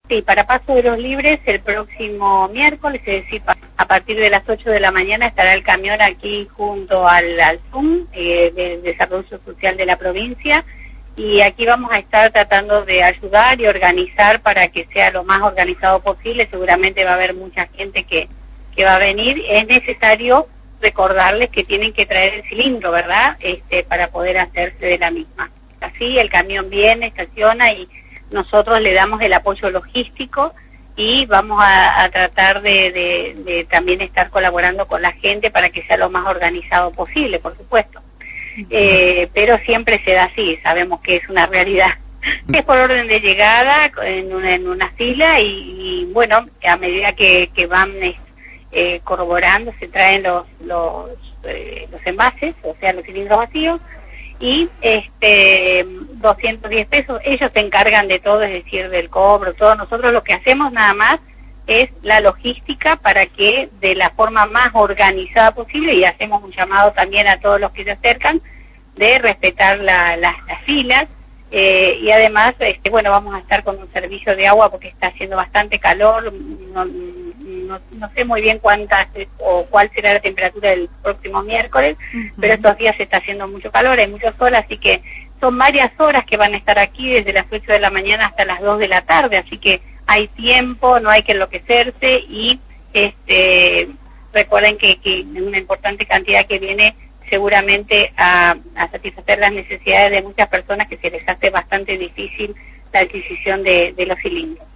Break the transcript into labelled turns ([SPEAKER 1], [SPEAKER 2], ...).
[SPEAKER 1] Sí, para Paso de los Libres el próximo miércoles, es decir, a partir de las 8 de la mañana estará el camión aquí junto al ZUM del Desarrollo Social de la provincia, y aquí vamos a estar tratando de ayudar y organizar para que sea lo más organizado posible. Seguramente va a haber mucha gente que va a venir. Es necesario recordarles que tienen que traer el cilindro, ¿verdad? Para poder hacerse de la misma. Así el camión viene, estaciona y nosotros le damos el apoyo logístico, y vamos a tratar de también estar colaborando con la gente para que sea lo más organizado posible, por supuesto. Pero siempre se da así, sabemos que es una realidad. Es por orden de llegada, en una fila, y bueno, a medida que van corroborando, se traen los envases, o sea, los cilindros vacíos, y 210 pesos, ellos se encargan de todo, es decir, del cobro, todo. Nosotros lo que hacemos nada más es la logística para que de la forma más organizada posible, y hacemos un llamado también a todos los que se acercan, de respetar las filas, y además, bueno, vamos a estar con un servicio de agua porque está haciendo bastante calor. No sé muy bien cuál será la temperatura del próximo miércoles, pero estos días se está haciendo mucho calor, hay mucho sol, así que son varias horas que van a estar aquí, desde las 8 de la mañana hasta las 2 de la tarde, así que hay tiempo, no hay que enloquecerse, y recuerden que una importante cantidad que viene seguramente a satisfacer las necesidades de muchas personas que se les hace bastante difícil la adquisición de los cilindros.